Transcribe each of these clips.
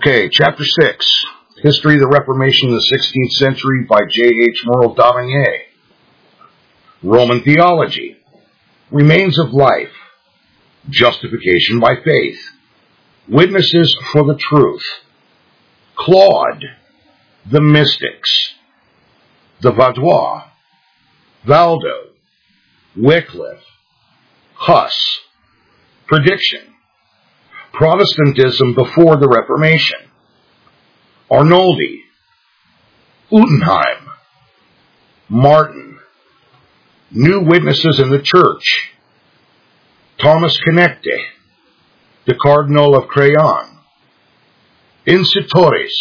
Okay, Chapter 6, History of the Reformation in the 16th Century by J.H. Merle Daumier. Roman Theology, Remains of Life, Justification by Faith, Witnesses for the Truth, Claude, the Mystics, the Vaudois, Valdo, Wycliffe, Huss, Prediction, Protestantism before the Reformation, Arnoldi, Utenheim, Martin, New Witnesses in the Church, Thomas Connecte, the Cardinal of Crayon, Incitores,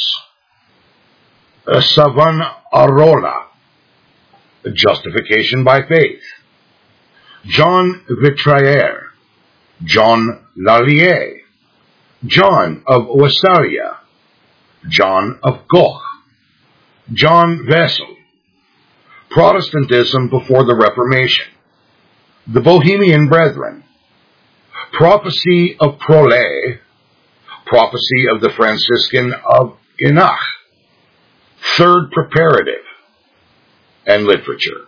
Savonarola, Justification by Faith, John Vitrayer, John Lallier, John of Wessalia, John of Goch, John Wessel, Protestantism before the Reformation, the Bohemian Brethren, Prophecy of Prolé, Prophecy of the Franciscan of Inach, Third Preparative, and Literature.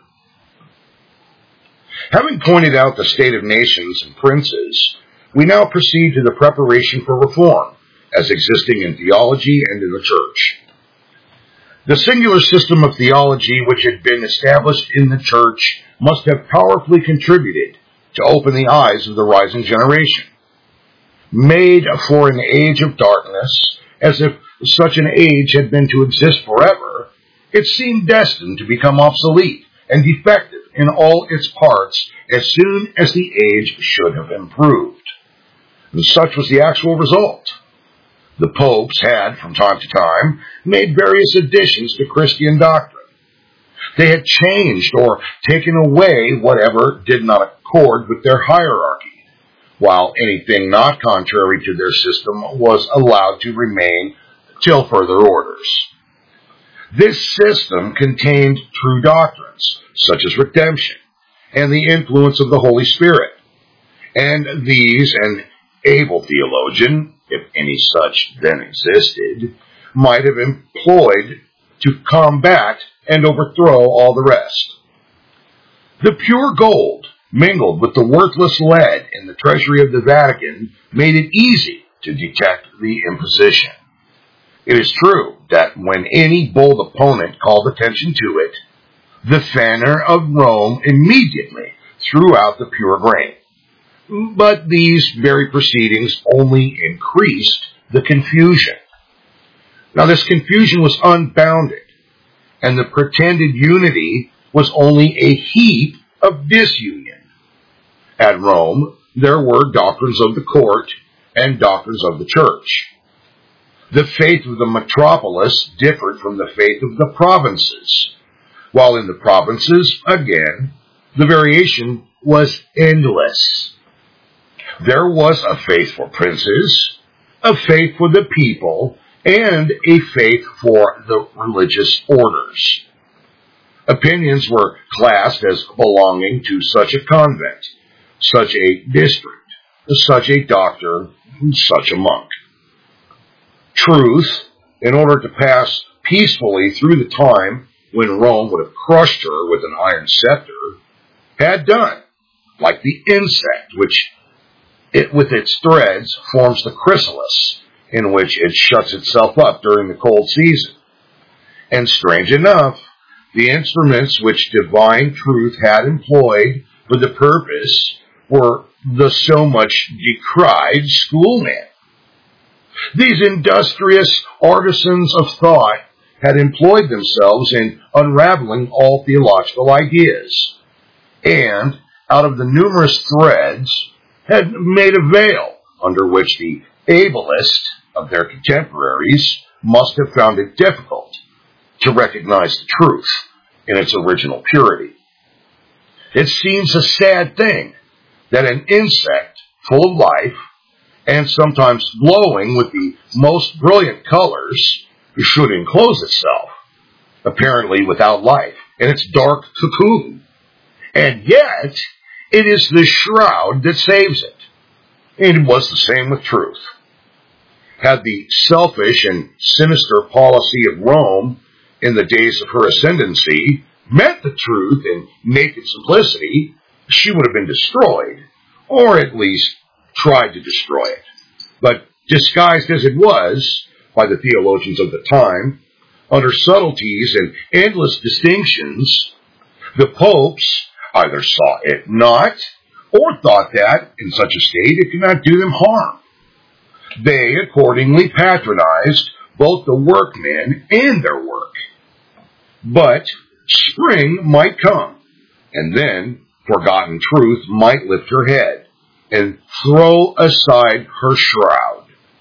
Having pointed out the state of nations and princes, we now proceed to the preparation for reform, as existing in theology and in the church. The singular system of theology which had been established in the church must have powerfully contributed to open the eyes of the rising generation. Made for an age of darkness, as if such an age had been to exist forever, it seemed destined to become obsolete and defective in all its parts as soon as the age should have improved. And such was the actual result. The popes had, from time to time, made various additions to Christian doctrine. They had changed or taken away whatever did not accord with their hierarchy, while anything not contrary to their system was allowed to remain till further orders. This system contained true doctrines, such as redemption, and the influence of the Holy Spirit, and these an able theologian, if any such then existed, might have employed to combat and overthrow all the rest. The pure gold mingled with the worthless lead in the treasury of the Vatican made it easy to detect the imposition. It is true that when any bold opponent called attention to it, the banner of Rome immediately threw out the pure grain. But these very proceedings only increased the confusion. Now this confusion was unbounded, and the pretended unity was only a heap of disunion. At Rome, there were doctrines of the court and doctrines of the church. The faith of the metropolis differed from the faith of the provinces, while in the provinces, again, the variation was endless. There was a faith for princes, a faith for the people, and a faith for the religious orders. Opinions were classed as belonging to such a convent, such a district, such a doctor, such a monk. Truth, in order to pass peacefully through the time when Rome would have crushed her with an iron scepter, had done, like the insect which with its threads forms the chrysalis, in which it shuts itself up during the cold season. And strange enough, the instruments which divine truth had employed for the purpose were the so much decried schoolmen. These industrious artisans of thought had employed themselves in unraveling all theological ideas, and out of the numerous threads had made a veil under which the ablest of their contemporaries must have found it difficult to recognize the truth in its original purity. It seems a sad thing that an insect full of life and sometimes glowing with the most brilliant colors should enclose itself, apparently without life, in its dark cocoon. And yet, it is the shroud that saves it. And it was the same with truth. Had the selfish and sinister policy of Rome in the days of her ascendancy meant the truth in naked simplicity, she would have been destroyed, or at least tried to destroy it. But disguised as it was by the theologians of the time, under subtleties and endless distinctions, the popes either saw it not, or thought that, in such a state, it could not do them harm. They accordingly patronized both the workmen and their work. But spring might come, and then forgotten truth might lift her head and throw aside her shroud.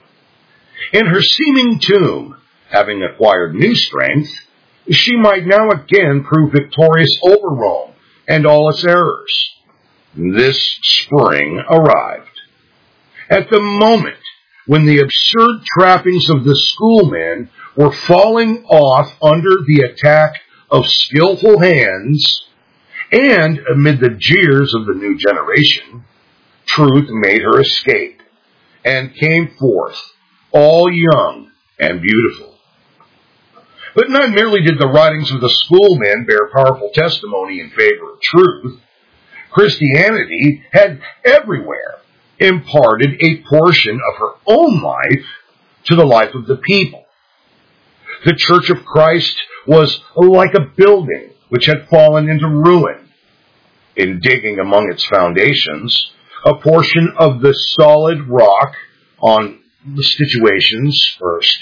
In her seeming tomb, having acquired new strength, she might now again prove victorious over Rome and all its errors. This spring arrived. At the moment when the absurd trappings of the schoolmen were falling off under the attack of skillful hands, and amid the jeers of the new generation, truth made her escape, and came forth, all young and beautiful. But not merely did the writings of the schoolmen bear powerful testimony in favor of truth, Christianity had everywhere imparted a portion of her own life to the life of the people. The Church of Christ was like a building which had fallen into ruin. In digging among its foundations, a portion of the solid rock on the institutions,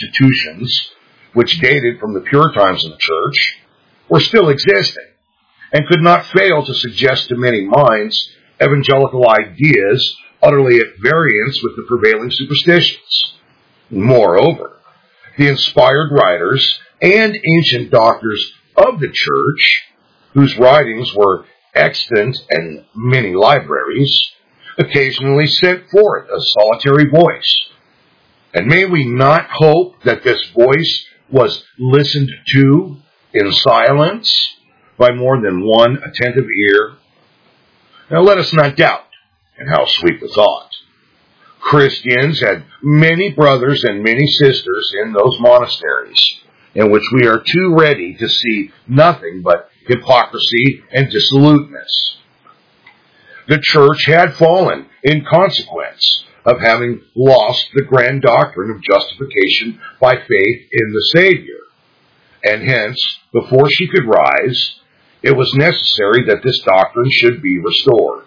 which dated from the pure times of the Church, were still existing, and could not fail to suggest to many minds evangelical ideas utterly at variance with the prevailing superstitions. Moreover, the inspired writers and ancient doctors of the Church, whose writings were extant in many libraries, occasionally sent forth a solitary voice. And may we not hope that this voice was listened to in silence by more than one attentive ear? Now let us not doubt, and how sweet the thought, Christians had many brothers and many sisters in those monasteries, in which we are too ready to see nothing but hypocrisy and dissoluteness. The Church had fallen in consequence of having lost the grand doctrine of justification by faith in the Savior, and hence, before she could rise, it was necessary that this doctrine should be restored.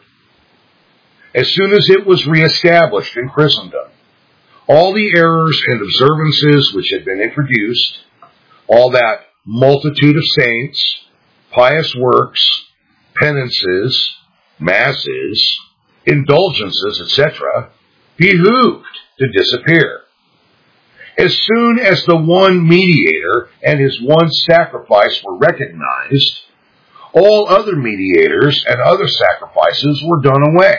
As soon as it was reestablished in Christendom, all the errors and observances which had been introduced, all that multitude of saints, pious works, penances, masses, indulgences, etc., behooved to disappear. As soon as the one mediator and his one sacrifice were recognized, all other mediators and other sacrifices were done away.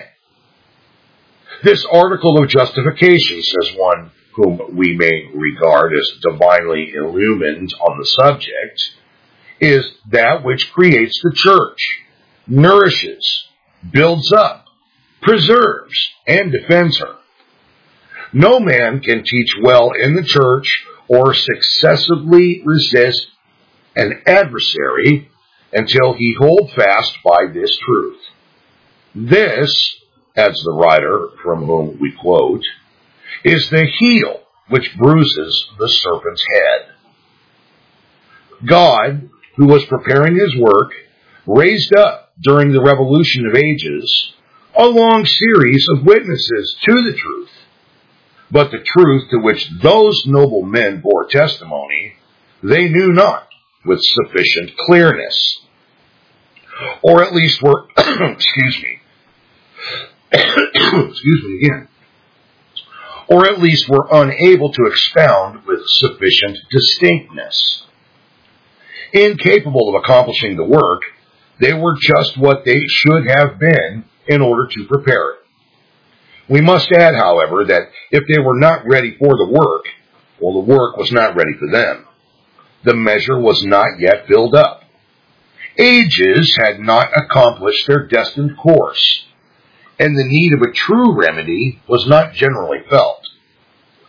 This article of justification, says one whom we may regard as divinely illumined on the subject, is that which creates the church, nourishes, builds up, preserves, and defends her. No man can teach well in the church or successively resist an adversary until he hold fast by this truth. This, adds the writer from whom we quote, is the heel which bruises the serpent's head. God, who was preparing his work, raised up during the revolution of ages a long series of witnesses to the truth. But the truth to which those noble men bore testimony, they knew not with sufficient clearness. Or at least were, excuse me again, or at least were unable to expound with sufficient distinctness. Incapable of accomplishing the work, they were just what they should have been in order to prepare it. We must add, however, that if they were not ready for the work, well, the work was not ready for them. The measure was not yet filled up. Ages had not accomplished their destined course, and the need of a true remedy was not generally felt.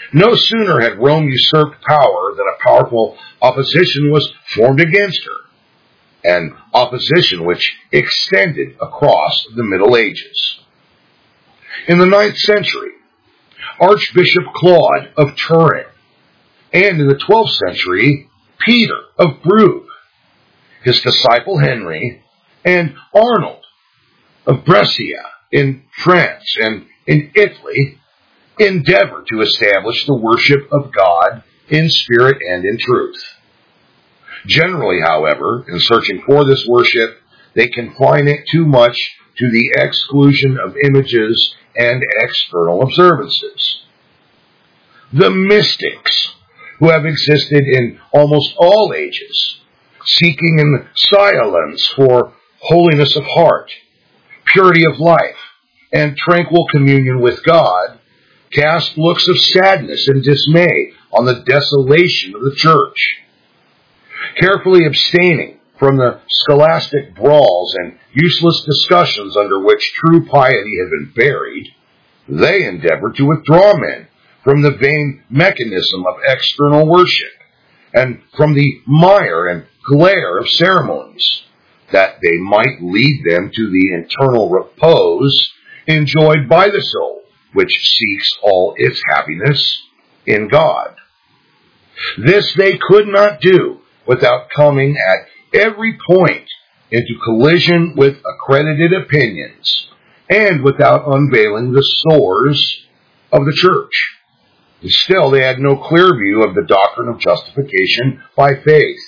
No sooner had Rome usurped power than a powerful opposition was formed against her, an opposition which extended across the Middle Ages. In the 9th century, Archbishop Claude of Turin, and in the 12th century, Peter of Brugge, his disciple Henry, and Arnold of Brescia in France and in Italy endeavored to establish the worship of God in spirit and in truth. Generally, however, in searching for this worship, they confine it too much to the exclusion of images and external observances. The mystics, who have existed in almost all ages, seeking in silence for holiness of heart, purity of life, and tranquil communion with God, cast looks of sadness and dismay on the desolation of the church. Carefully abstaining from the scholastic brawls and useless discussions under which true piety had been buried, they endeavored to withdraw men from the vain mechanism of external worship and from the mire and glare of ceremonies, that they might lead them to the internal repose enjoyed by the soul, which seeks all its happiness in God. This they could not do without coming at every point into collision with accredited opinions and without unveiling the sores of the church. Still, they had no clear view of the doctrine of justification by faith.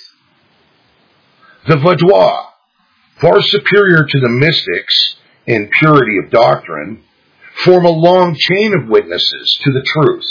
The Vaudois, far superior to the mystics in purity of doctrine, form a long chain of witnesses to the truth.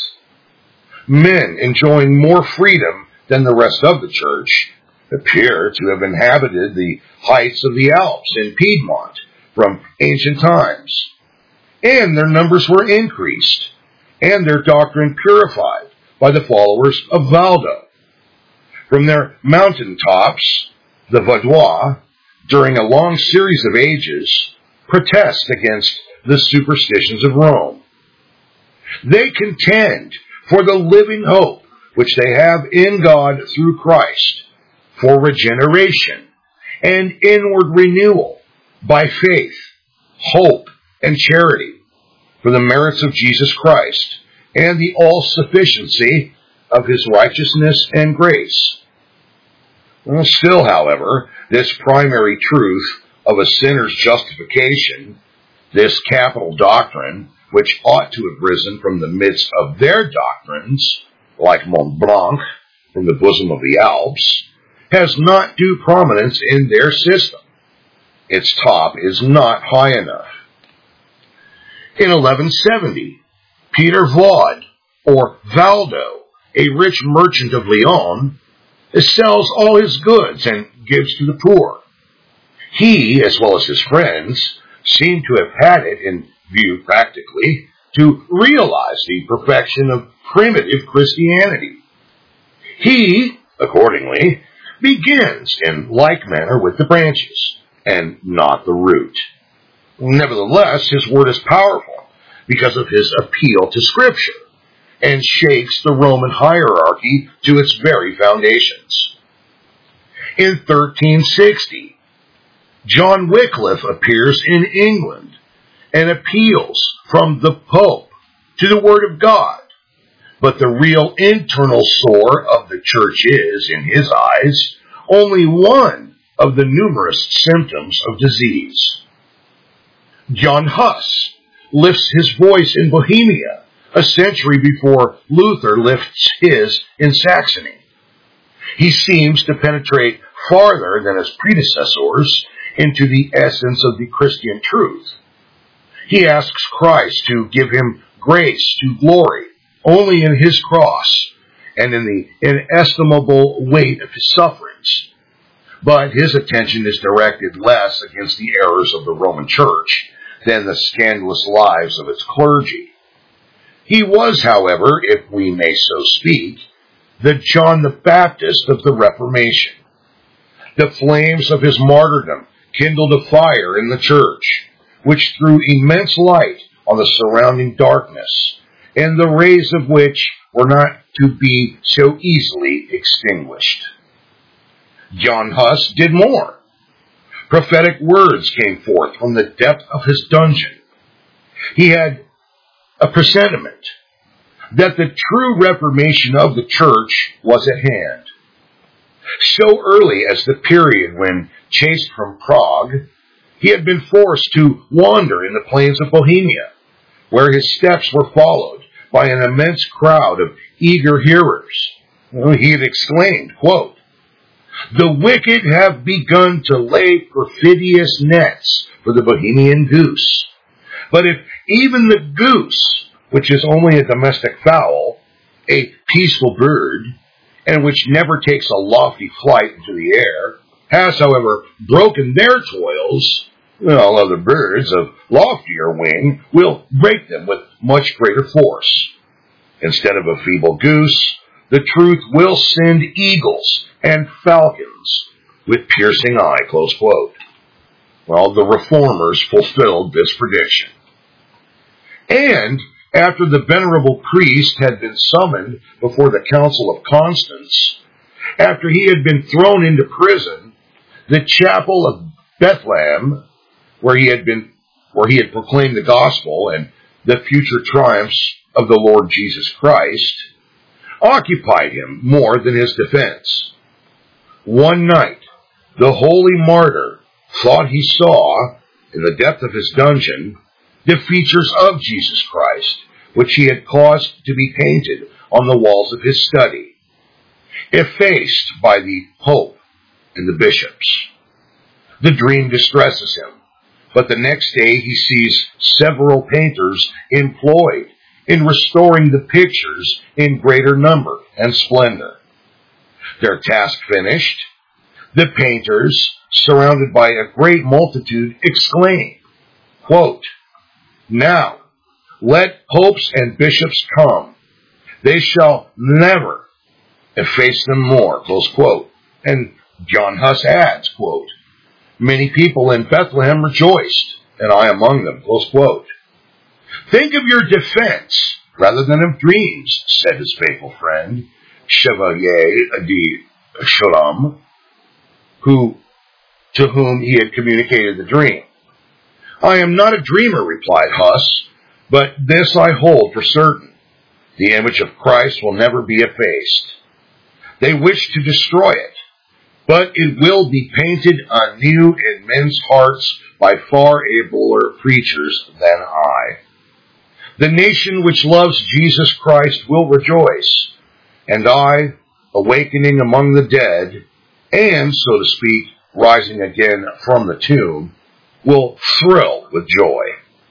Men enjoying more freedom than the rest of the church appear to have inhabited the heights of the Alps in Piedmont from ancient times, and their numbers were increased, and their doctrine purified by the followers of Valdo. From their mountain tops, the Vaudois, during a long series of ages, protest against the superstitions of Rome. They contend for the living hope which they have in God through Christ, for regeneration and inward renewal by faith, hope, and charity, for the merits of Jesus Christ and the all-sufficiency of his righteousness and grace. Still, however, this primary truth of a sinner's justification, this capital doctrine, which ought to have risen from the midst of their doctrines, like Mont Blanc from the bosom of the Alps, has not due prominence in their system. Its top is not high enough. In 1170, Peter Vaud, or Valdo, a rich merchant of Lyon, sells all his goods and gives to the poor. He, as well as his friends, seem to have had it in view practically to realize the perfection of primitive Christianity. He, accordingly, begins in like manner with the branches, and not the root. Nevertheless, his word is powerful because of his appeal to Scripture, and shakes the Roman hierarchy to its very foundations. In 1360, John Wycliffe appears in England and appeals from the Pope to the Word of God, but the real internal sore of the church is, in his eyes, only one of the numerous symptoms of disease. John Huss lifts his voice in Bohemia a century before Luther lifts his in Saxony. He seems to penetrate farther than his predecessors into the essence of the Christian truth. He asks Christ to give him grace to glory only in his cross and in the inestimable weight of his sufferings. But his attention is directed less against the errors of the Roman Church than the scandalous lives of its clergy. He was, however, if we may so speak, the John the Baptist of the Reformation. The flames of his martyrdom kindled a fire in the church, which threw immense light on the surrounding darkness, and the rays of which were not to be so easily extinguished. John Huss did more. Prophetic words came forth from the depth of his dungeon. He had a presentiment that the true reformation of the church was at hand. So early as the period when, chased from Prague, he had been forced to wander in the plains of Bohemia, where his steps were followed by an immense crowd of eager hearers. He had exclaimed, quote, "The wicked have begun to lay perfidious nets for the Bohemian goose. But if even the goose, which is only a domestic fowl, a peaceful bird, and which never takes a lofty flight into the air, has, however, broken their toils, all other birds of loftier wing will break them with much greater force. Instead of a feeble goose, the truth will send eagles and falcons with piercing eye," close quote. Well, the reformers fulfilled this prediction. And after the venerable priest had been summoned before the Council of Constance, after he had been thrown into prison, the chapel of Bethlehem, where he had proclaimed the gospel and the future triumphs of the Lord Jesus Christ, occupied him more than his defense. One night, the holy martyr thought he saw, in the depth of his dungeon, the features of Jesus Christ, which he had caused to be painted on the walls of his study, effaced by the Pope and the bishops. The dream distresses him, but the next day he sees several painters employed in restoring the pictures in greater number and splendor. Their task finished, the painters, surrounded by a great multitude, exclaim, quote, "Now, let popes and bishops come. They shall never efface them more," close quote. And John Huss adds, quote, "Many people in Bethlehem rejoiced, and I among them," close quote. "Think of your defense rather than of dreams," said his faithful friend, Chevalier de Shalom, to whom he had communicated the dream. "I am not a dreamer," replied Huss, "but this I hold for certain. The image of Christ will never be effaced. They wish to destroy it, but it will be painted anew in men's hearts by far abler preachers than I. The nation which loves Jesus Christ will rejoice, and I, awakening among the dead, and, so to speak, rising again from the tomb, will thrill with joy."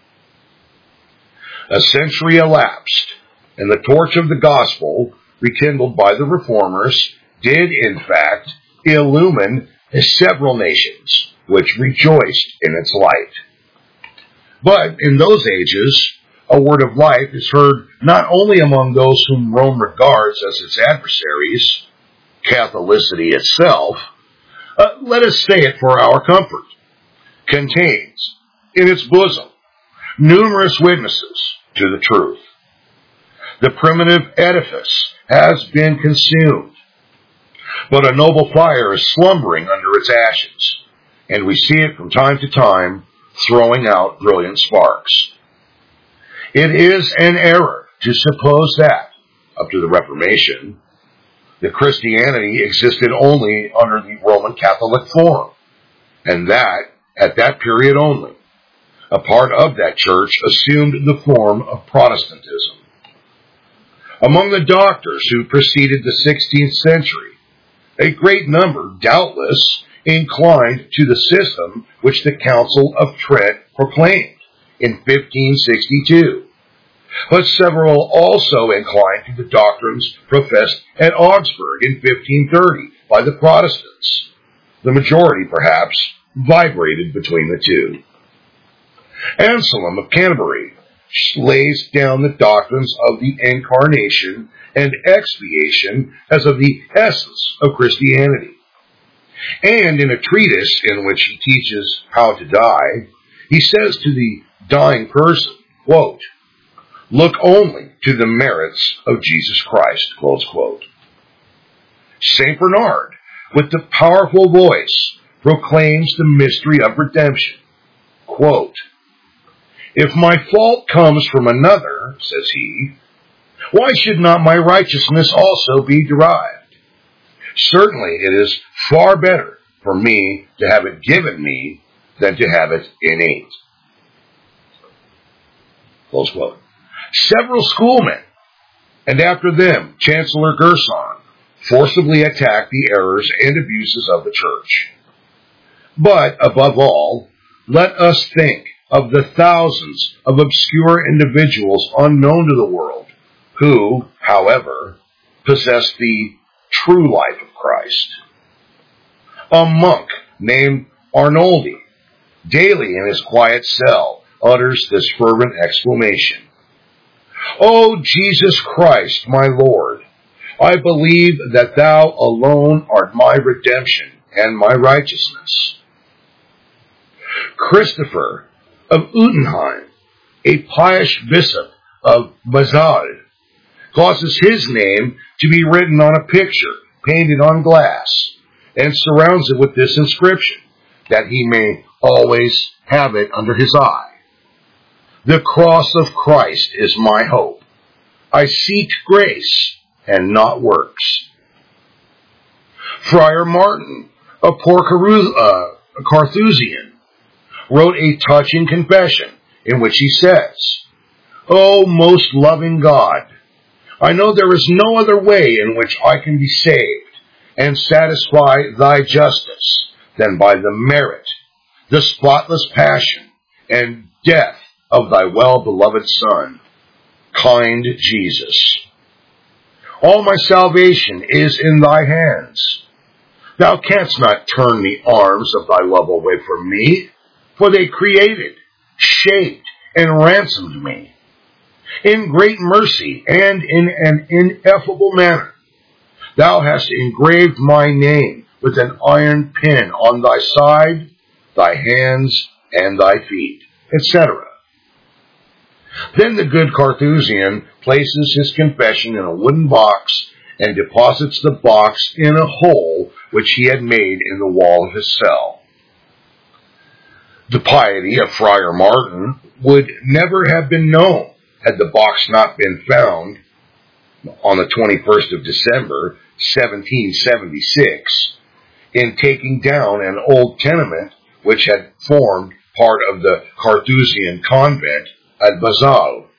A century elapsed, and the torch of the gospel, rekindled by the reformers, did, in fact, illumine several nations, which rejoiced in its light. But in those ages, a word of life is heard not only among those whom Rome regards as its adversaries, Catholicity itself, let us say it for our comfort, contains in its bosom numerous witnesses to the truth. The primitive edifice has been consumed, but a noble fire is slumbering under its ashes, and we see it from time to time throwing out brilliant sparks. It is an error to suppose that, up to the Reformation, the Christianity existed only under the Roman Catholic form, and that, at that period only, a part of that church assumed the form of Protestantism. Among the doctors who preceded the 16th century, a great number, doubtless, inclined to the system which the Council of Trent proclaimed in 1562, but several also inclined to the doctrines professed at Augsburg in 1530 by the Protestants. The majority, perhaps, vibrated between the two. Anselm of Canterbury lays down the doctrines of the Incarnation and expiation as of the essence of Christianity. And in a treatise in which he teaches how to die, he says to the dying person, quote, Look only to the merits of Jesus Christ, close quote. St. Bernard, with the powerful voice, proclaims the mystery of redemption. Quote, if my fault comes from another, says he, why should not my righteousness also be derived? Certainly it is far better for me to have it given me than to have it innate. Close quote. Several schoolmen, and after them Chancellor Gerson, forcibly attacked the errors and abuses of the Church. But, above all, let us think of the thousands of obscure individuals unknown to the world who, however, possess the true life of Christ. A monk named Arnoldi, daily in his quiet cell, utters this fervent exclamation, O Jesus Christ, my Lord, I believe that thou alone art my redemption and my righteousness. Christopher of Utenheim, a pious bishop of Basel, causes his name to be written on a picture painted on glass and surrounds it with this inscription, that he may always have it under his eye. The cross of Christ is my hope. I seek grace and not works. Friar Martin, a poor Carthusian, wrote a touching confession in which he says, O most loving God, I know there is no other way in which I can be saved and satisfy thy justice than by the merit, the spotless passion, and death of thy well-beloved Son, kind Jesus. All my salvation is in thy hands. Thou canst not turn the arms of thy love away from me, for they created, shaped, and ransomed me. In great mercy and in an ineffable manner, thou hast engraved my name with an iron pin on thy side, thy hands, and thy feet, etc. Then the good Carthusian places his confession in a wooden box and deposits the box in a hole which he had made in the wall of his cell. The piety of Friar Martin would never have been known had the box not been found on the 21st of December, 1776, in taking down an old tenement which had formed part of the Carthusian convent at Basel.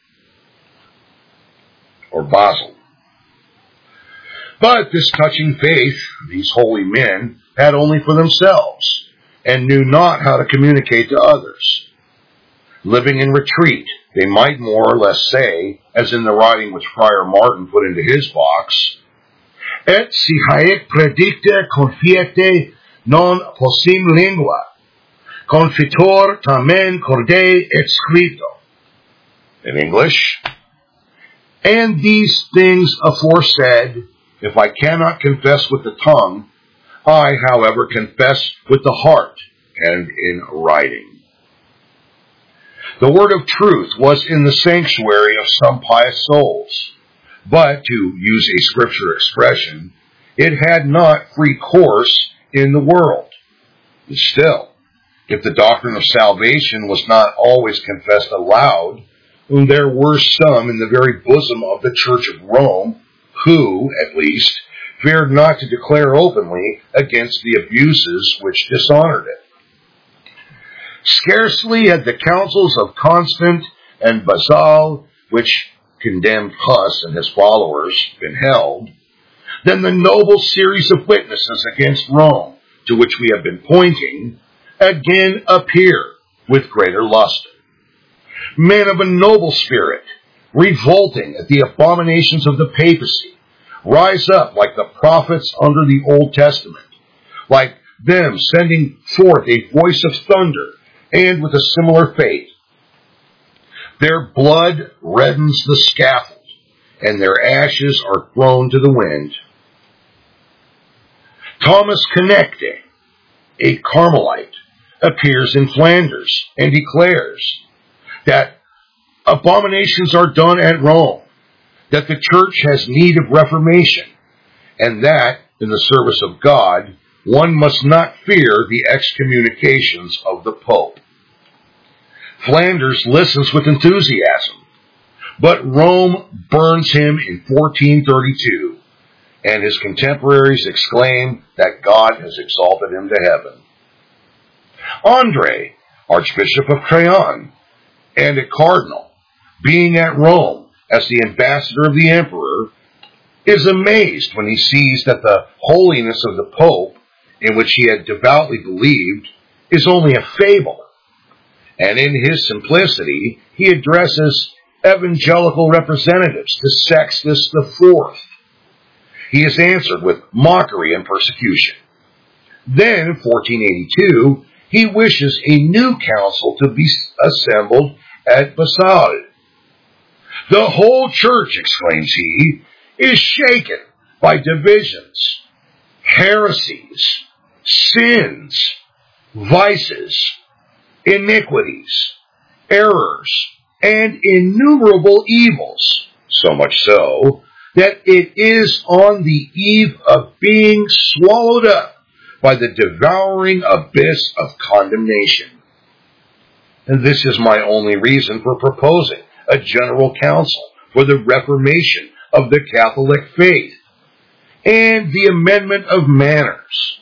But this touching faith these holy men had only for themselves, and knew not how to communicate to others. Living in retreat, they might more or less say, as in the writing which Friar Martin put into his box, Et si haec predicta confiete non possim lingua, confitor tamen corde et scripto. In English, and these things aforesaid, if I cannot confess with the tongue, I, however, confess with the heart and in writing. The word of truth was in the sanctuary of some pious souls, but, to use a scripture expression, it had not free course in the world. Still, if the doctrine of salvation was not always confessed aloud, there were some in the very bosom of the Church of Rome who, at least, feared not to declare openly against the abuses which dishonored it. Scarcely had the councils of Constance and Basel, which condemned Huss and his followers, been held, than the noble series of witnesses against Rome, to which we have been pointing, again appear with greater luster. Men of a noble spirit, revolting at the abominations of the papacy, rise up like the prophets under the Old Testament, like them sending forth a voice of thunder, and with a similar fate. Their blood reddens the scaffold, and their ashes are thrown to the wind. Thomas Connecte, a Carmelite, appears in Flanders and declares that abominations are done at Rome, that the church has need of reformation, and that, in the service of God, one must not fear the excommunications of the Pope. Flanders listens with enthusiasm, but Rome burns him in 1432, and his contemporaries exclaim that God has exalted him to heaven. Andre, Archbishop of Crayon, and a cardinal, being at Rome as the ambassador of the emperor, is amazed when he sees that the holiness of the Pope, in which he had devoutly believed, is only a fable. And in his simplicity, he addresses evangelical representatives to Sextus IV. He is answered with mockery and persecution. Then, in 1482, he wishes a new council to be assembled at Basel. The whole church, exclaims he, is shaken by divisions, heresies, sins, vices, iniquities, errors, and innumerable evils, so much so that it is on the eve of being swallowed up by the devouring abyss of condemnation. And this is my only reason for proposing a general council for the reformation of the Catholic faith and the amendment of manners.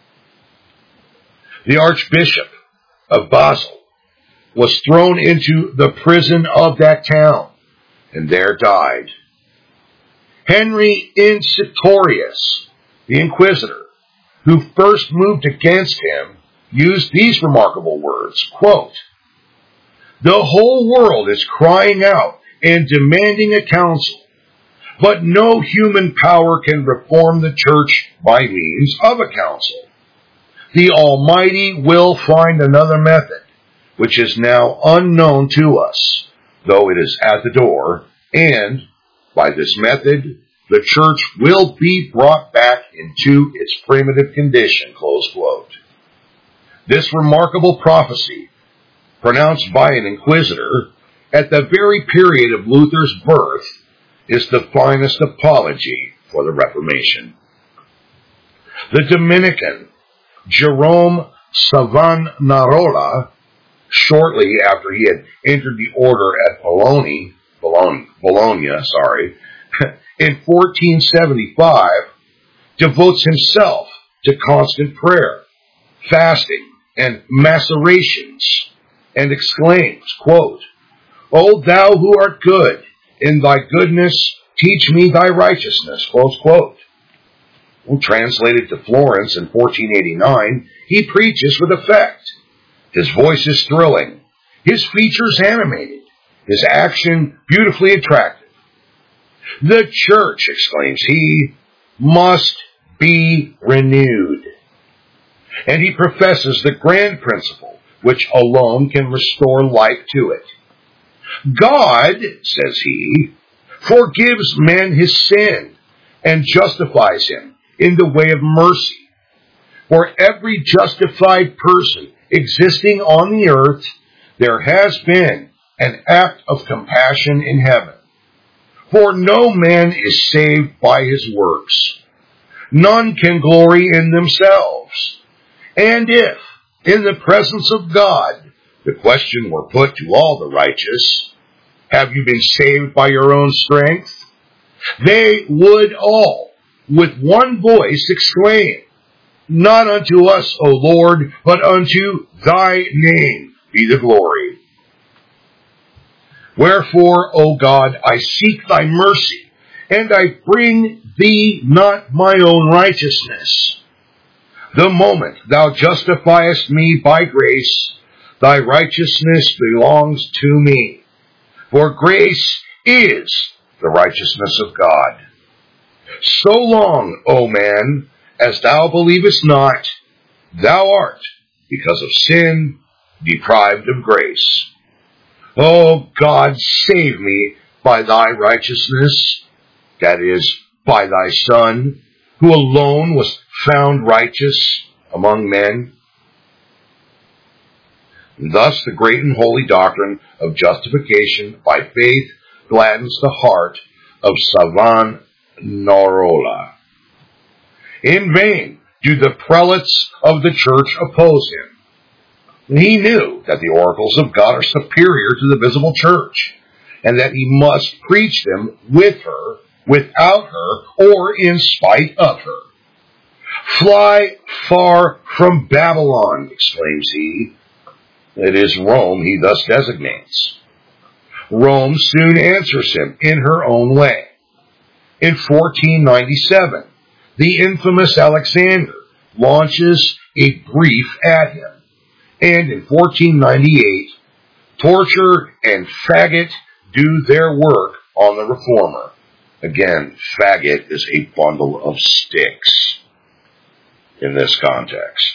The Archbishop of Basel was thrown into the prison of that town and there died. Henry Insitorius, the Inquisitor, who first moved against him, used these remarkable words, quote, "The whole world is crying out and demanding a council, but no human power can reform the church by means of a council. The Almighty will find another method, which is now unknown to us, though it is at the door, and by this method, the church will be brought back into its primitive condition," close quote. This remarkable prophecy, pronounced by an inquisitor at the very period of Luther's birth, is the finest apology for the Reformation. The Dominican Jerome Savonarola, shortly after he had entered the order at Bologna, in 1475, devotes himself to constant prayer, fasting, and macerations, and exclaims, quote, "O thou who art good, in thy goodness teach me thy righteousness," close quote. Well, translated to Florence in 1489, he preaches with effect. His voice is thrilling, his features animated, his action beautifully attractive. "The church," exclaims he, "must be renewed." And he professes the grand principle which alone can restore life to it. God, says he, forgives man his sin and justifies him in the way of mercy. For every justified person existing on the earth, there has been an act of compassion in heaven. For no man is saved by his works. None can glory in themselves. And if, in the presence of God, the question were put to all the righteous, "Have you been saved by your own strength?" they would all, with one voice, exclaim, "Not unto us, O Lord, but unto thy name be the glory." Wherefore, O God, I seek thy mercy, and I bring thee not my own righteousness. The moment thou justifiest me by grace, thy righteousness belongs to me. For grace is the righteousness of God. So long, O man, as thou believest not, thou art, because of sin, deprived of grace. O God, save me by thy righteousness, that is, by thy Son, who alone was found righteous among men. Thus, the great and holy doctrine of justification by faith gladdens the heart of Savonarola. In vain do the prelates of the church oppose him. He knew that the oracles of God are superior to the visible church, and that he must preach them with her, without her, or in spite of her. "Fly far from Babylon," exclaims he. It is Rome he thus designates. Rome soon answers him in her own way. In 1497, the infamous Alexander launches a brief at him, and in 1498, torture and faggot do their work on the reformer. Again, faggot is a bundle of sticks in this context.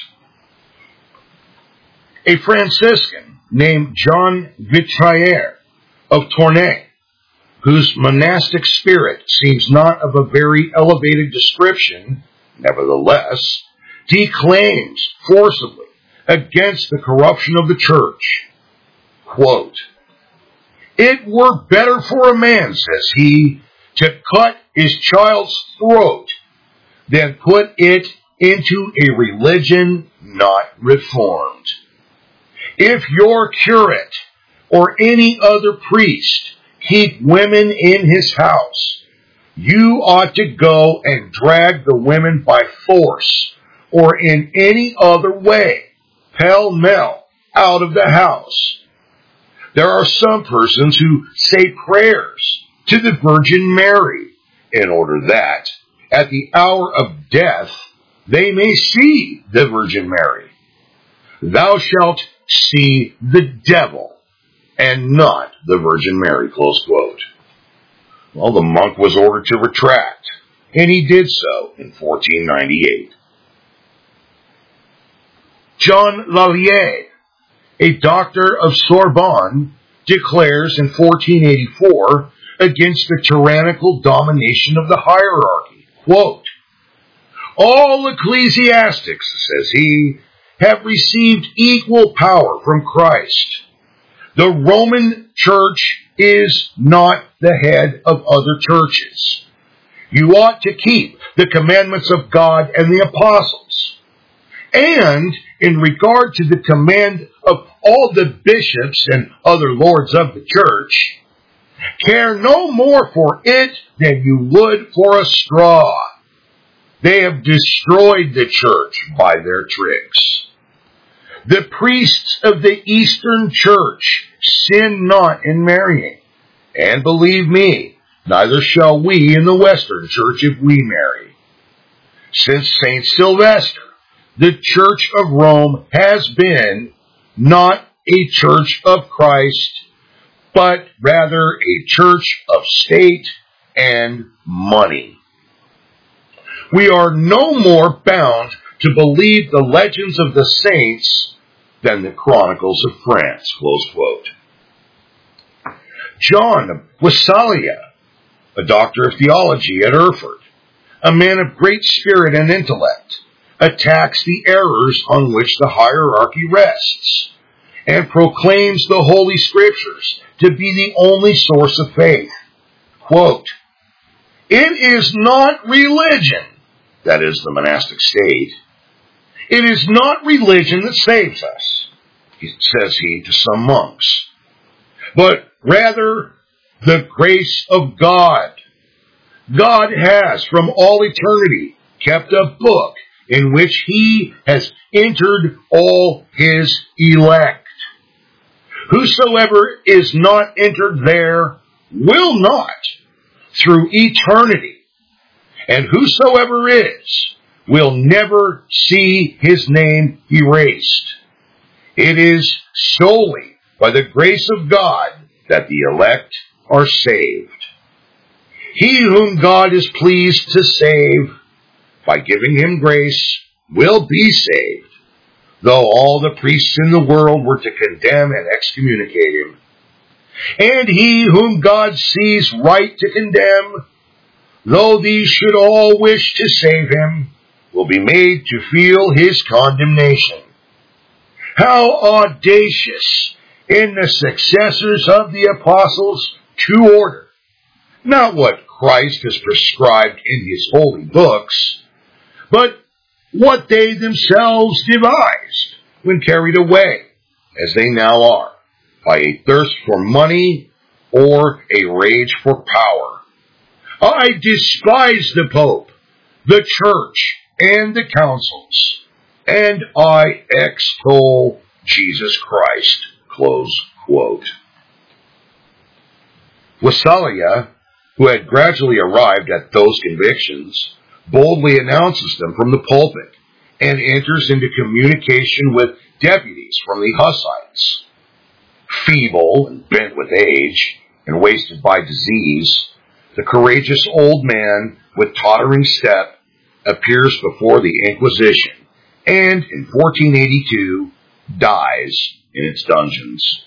A Franciscan named John Vitrier of Tournai, whose monastic spirit seems not of a very elevated description, nevertheless, declaims forcibly against the corruption of the church. Quote, "It were better for a man," says he, "to cut his child's throat than put it into a religion not reformed. If your curate or any other priest keep women in his house, you ought to go and drag the women by force or in any other way, pell-mell, out of the house. There are some persons who say prayers to the Virgin Mary in order that, at the hour of death, they may see the Virgin Mary. Thou shalt see the devil and not the Virgin Mary," close quote. Well, the monk was ordered to retract, and he did so in 1498. John Lallier, a doctor of Sorbonne, declares in 1484 against the tyrannical domination of the hierarchy, quote, "All ecclesiastics," says he, "have received equal power from Christ. The Roman Church is not the head of other churches. You ought to keep the commandments of God and the apostles. And in regard to the command of all the bishops and other lords of the church, care no more for it than you would for a straw. They have destroyed the church by their tricks. The priests of the Eastern Church sin not in marrying, and believe me, neither shall we in the Western Church if we marry. Since St. Sylvester, the Church of Rome has been not a church of Christ, but rather a church of state and money. We are no more bound to believe the legends of the saints than the chronicles of France," close quote. John of Wessalia, a doctor of theology at Erfurt, a man of great spirit and intellect, attacks the errors on which the hierarchy rests, and proclaims the Holy Scriptures to be the only source of faith. Quote, "It is not religion," that is the monastic state, "it is not religion that saves us," says he to some monks, "but rather the grace of God. God has from all eternity kept a book in which he has entered all his elect. Whosoever is not entered there will not through eternity, and whosoever is will never see his name erased. It is solely by the grace of God that the elect are saved. He whom God is pleased to save, by giving him grace, will be saved, though all the priests in the world were to condemn and excommunicate him. And he whom God sees right to condemn, though these should all wish to save him, will be made to feel his condemnation. How audacious in the successors of the apostles to order not what Christ has prescribed in his holy books, but what they themselves devised when carried away, as they now are, by a thirst for money or a rage for power. I despise the Pope, the Church, and the councils, and I extol Jesus Christ. Close quote. Wassalia, who had gradually arrived at those convictions, boldly announces them from the pulpit and enters into communication with deputies from the Hussites. Feeble and bent with age and wasted by disease, the courageous old man with tottering step appears before the Inquisition and in 1482 dies in its dungeons.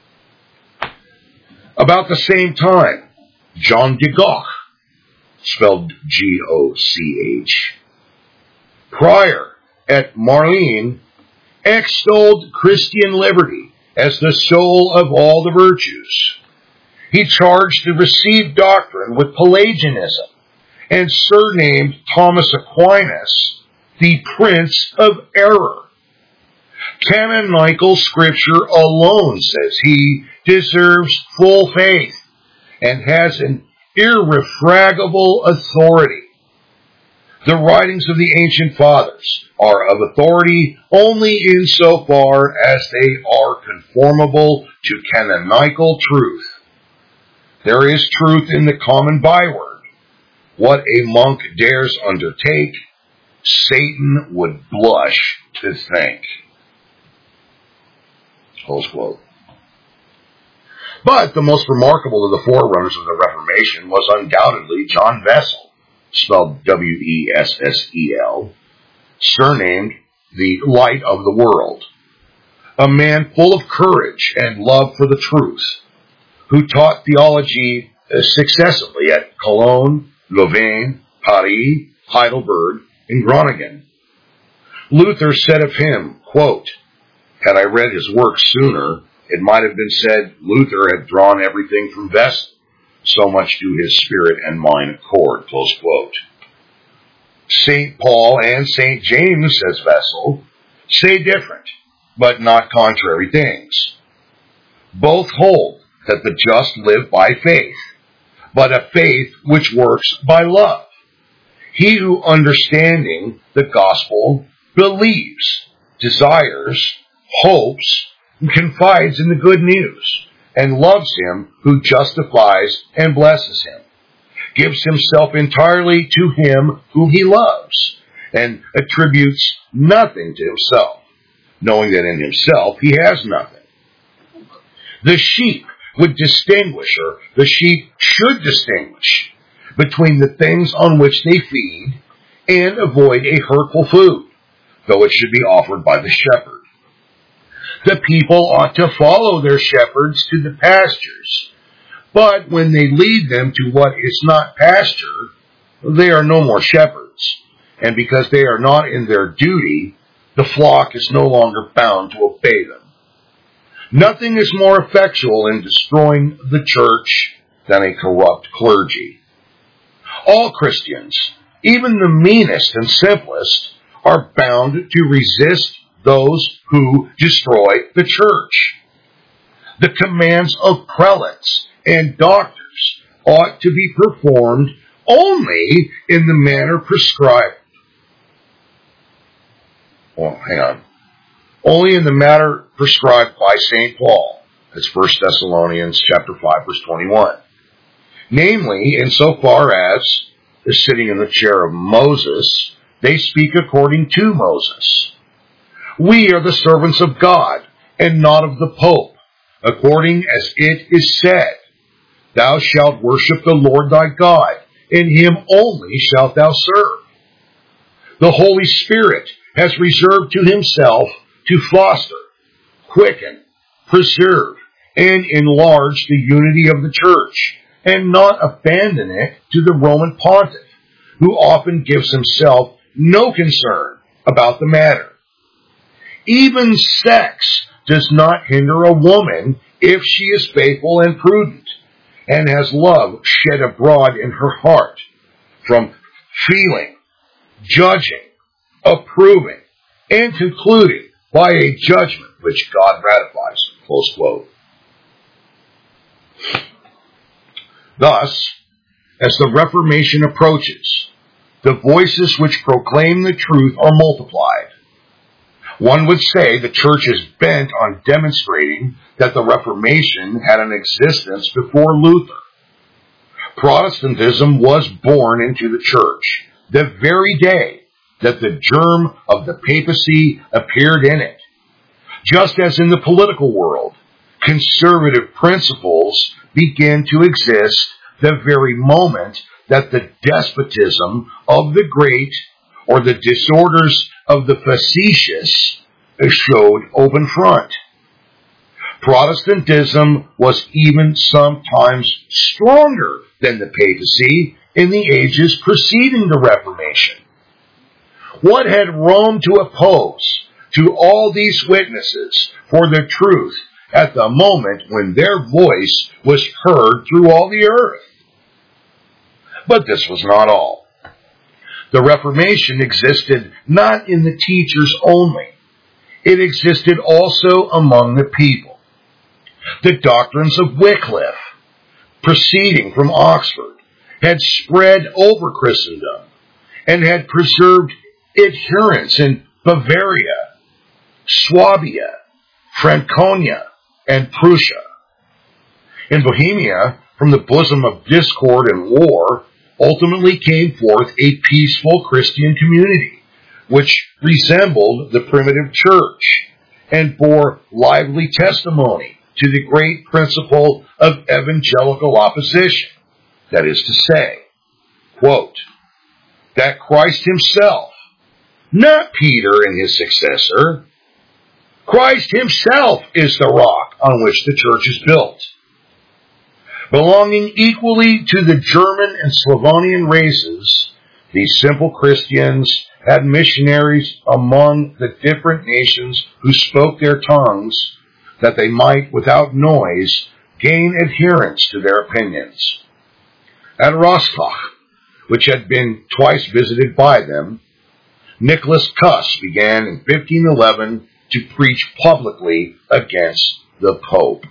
About the same time, John de Goch, spelled Goch, prior at Marlene, extolled Christian liberty as the soul of all the virtues. He charged the received doctrine with Pelagianism and surnamed Thomas Aquinas the Prince of Error. Canonical Scripture alone, says he, deserves full faith and has an irrefragable authority. The writings of the ancient fathers are of authority only insofar as they are conformable to canonical truth. There is truth in the common byword. What a monk dares undertake, Satan would blush to think. Close quote. But the most remarkable of the forerunners of the Reformation was undoubtedly John Wessel, spelled Wessel, surnamed the Light of the World, a man full of courage and love for the truth, who taught theology successively at Cologne, Louvain, Paris, Heidelberg, and Groningen. Luther said of him, quote, "Had I read his work sooner, it might have been said Luther had drawn everything from Wessel. So much do his spirit and mine accord," close quote. St. Paul and St. James, says Wessel, say different, but not contrary things. Both hold that the just live by faith, but a faith which works by love. He who, understanding the gospel, believes, desires, hopes, and confides in the good news, and loves him who justifies and blesses him, gives himself entirely to him whom he loves, and attributes nothing to himself, knowing that in himself he has nothing. The sheep would distinguish, or the sheep should distinguish, between the things on which they feed and avoid a hurtful food, though it should be offered by the shepherd. The people ought to follow their shepherds to the pastures, but when they lead them to what is not pasture, they are no more shepherds, and because they are not in their duty, the flock is no longer bound to obey them. Nothing is more effectual in destroying the church than a corrupt clergy. All Christians, even the meanest and simplest, are bound to resist those who destroy the church. The commands of prelates and doctors ought to be performed only in the manner prescribed. Only in the manner prescribed by St. Paul. That's 1 Thessalonians chapter 5, verse 21. Namely, insofar as, sitting in the chair of Moses, they speak according to Moses. We are the servants of God, and not of the Pope, according as it is said, "Thou shalt worship the Lord thy God, and him only shalt thou serve." The Holy Spirit has reserved to himself to foster, quicken, preserve, and enlarge the unity of the church, and not abandon it to the Roman pontiff, who often gives himself no concern about the matter. Even sex does not hinder a woman if she is faithful and prudent, and has love shed abroad in her heart, from feeling, judging, approving, and concluding by a judgment which God ratifies. Close quote. Thus, as the Reformation approaches, the voices which proclaim the truth are multiplied. One would say the church is bent on demonstrating that the Reformation had an existence before Luther. Protestantism was born into the church the very day that the germ of the papacy appeared in it. Just as in the political world, conservative principles begin to exist the very moment that the despotism of the great or the disorders of the facetious showed open front. Protestantism was even sometimes stronger than the papacy in the ages preceding the Reformation. What had Rome to oppose to all these witnesses for the truth at the moment when their voice was heard through all the earth? But this was not all. The Reformation existed not in the teachers only. It existed also among the people. The doctrines of Wycliffe, proceeding from Oxford, had spread over Christendom and had preserved adherents in Bavaria, Swabia, Franconia, and Prussia. In Bohemia, from the bosom of discord and war, ultimately came forth a peaceful Christian community, which resembled the primitive church and bore lively testimony to the great principle of evangelical opposition. That is to say, quote, that Christ himself, not Peter and his successor, Christ himself is the rock on which the church is built. Belonging equally to the German and Slavonian races, these simple Christians had missionaries among the different nations who spoke their tongues, that they might, without noise, gain adherence to their opinions. At Rostock, which had been twice visited by them, Nicholas Kuss began in 1511 to preach publicly against the Pope.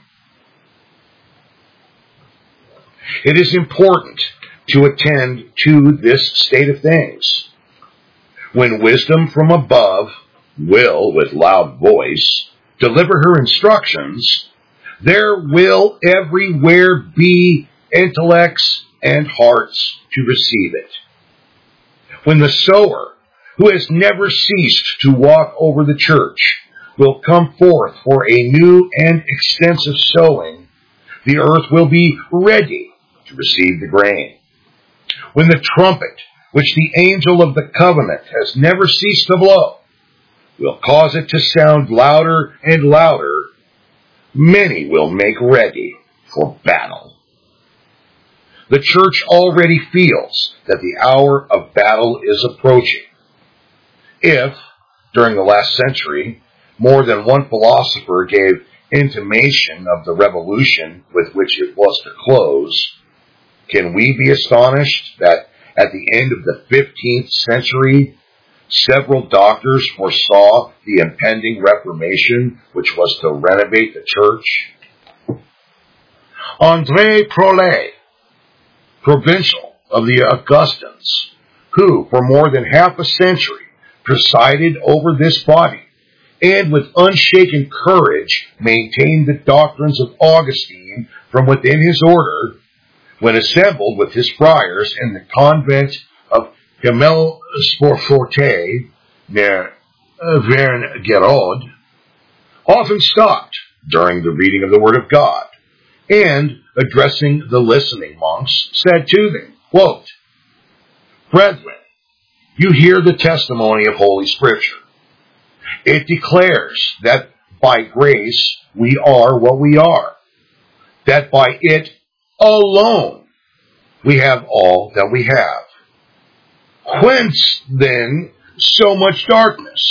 It is important to attend to this state of things. When wisdom from above will, with loud voice, deliver her instructions, there will everywhere be intellects and hearts to receive it. When the sower, who has never ceased to walk over the church, will come forth for a new and extensive sowing, the earth will be ready to receive the grain. When the trumpet, which the angel of the covenant has never ceased to blow, will cause it to sound louder and louder, many will make ready for battle. The church already feels that the hour of battle is approaching. If, during the last century, more than one philosopher gave intimation of the revolution with which it was to close, can we be astonished that at the end of the 15th century, several doctors foresaw the impending Reformation which was to renovate the church? André Prolet, provincial of the Augustins, who for more than half a century presided over this body, and with unshaken courage maintained the doctrines of Augustine from within his order, when assembled with his friars in the convent of Gamel-Sporforte near Vern-Geraud, often stopped during the reading of the Word of God, and, addressing the listening monks, said to them, quote, Brethren, you hear the testimony of Holy Scripture. It declares that by grace we are what we are, that by it alone we have all that we have. Whence, then, so much darkness?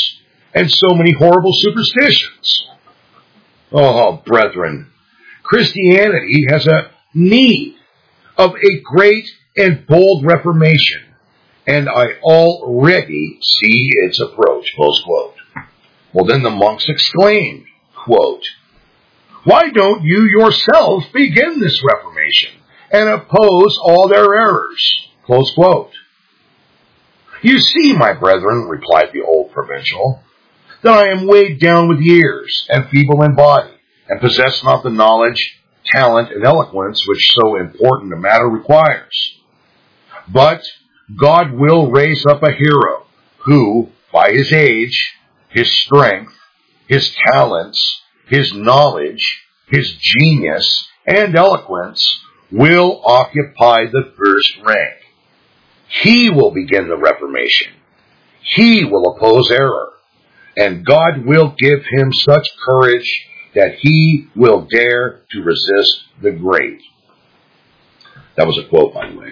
and so many horrible superstitions. Oh, brethren, Christianity has a need of a great and bold reformation, and I already see its approach, close quote. Well, then the monks exclaimed, quote, "Why don't you yourself begin this reformation and oppose all their errors?" Close quote. "You see, my brethren," replied the old provincial, "that I am weighed down with years and feeble in body, and possess not the knowledge, talent, and eloquence which so important a matter requires. But God will raise up a hero who, by his age, his strength, his talents, his knowledge, his genius, and eloquence, will occupy the first rank. He will begin the Reformation. He will oppose error. And God will give him such courage that he will dare to resist the great." That was a quote, by the way.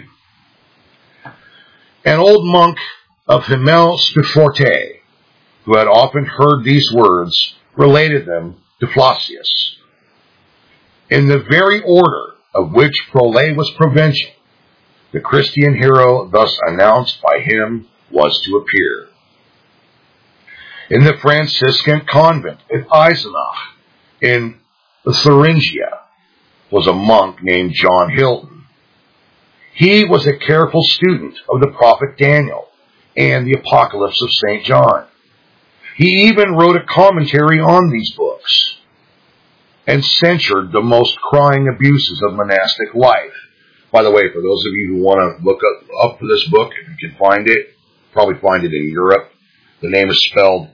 An old monk of Himel-Spifforte, who had often heard these words, related them to Flacius. In the very order of which Prole was provincial, the Christian hero thus announced by him was to appear. In the Franciscan convent at Eisenach in Thuringia was a monk named John Hilton. He was a careful student of the prophet Daniel and the Apocalypse of St. John. He even wrote a commentary on these books and censured the most crying abuses of monastic life. By the way, for those of you who want to look up for this book, if you can find it, probably find it in Europe. The name is spelled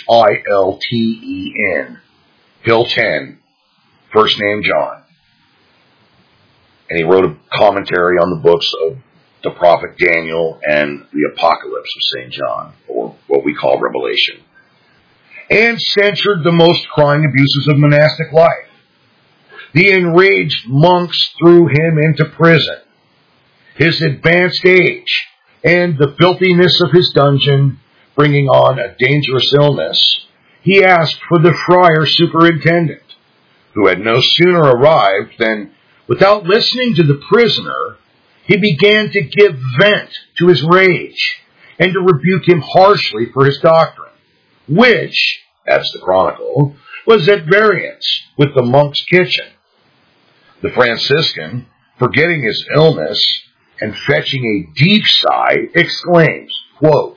Hilten. Hilton, first name John. And he wrote a commentary on the books of the prophet Daniel and the Apocalypse of St. John, or what we call Revelation, and censured the most crying abuses of monastic life. The enraged monks threw him into prison. His advanced age and the filthiness of his dungeon bringing on a dangerous illness, he asked for the friar superintendent, who had no sooner arrived than, without listening to the prisoner, he began to give vent to his rage and to rebuke him harshly for his doctrine, which, adds the Chronicle, was at variance with the monk's kitchen. The Franciscan, forgetting his illness and fetching a deep sigh, exclaims, quote,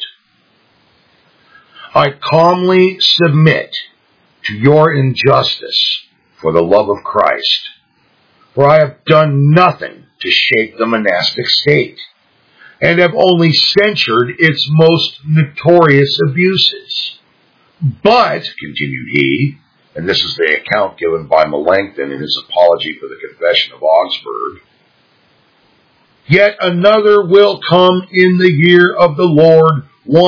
"I calmly submit to your injustice for the love of Christ, for I have done nothing to shake the monastic state, and have only censured its most notorious abuses. But," continued he, and this is the account given by Melanchthon in his Apology for the Confession of Augsburg, "yet another will come in the year of the Lord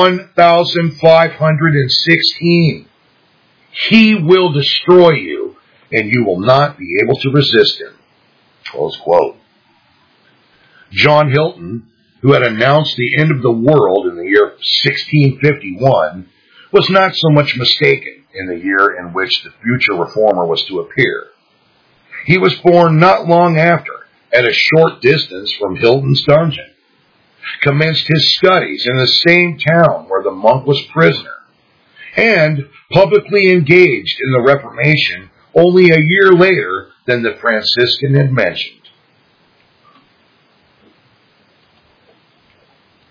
1516. He will destroy you, and you will not be able to resist him." Close quote. John Hilton, who had announced the end of the world in the year 1651, was not so much mistaken in the year in which the future reformer was to appear. He was born not long after, at a short distance from Hilton's dungeon, commenced his studies in the same town where the monk was prisoner, and publicly engaged in the Reformation only a year later than the Franciscan had mentioned.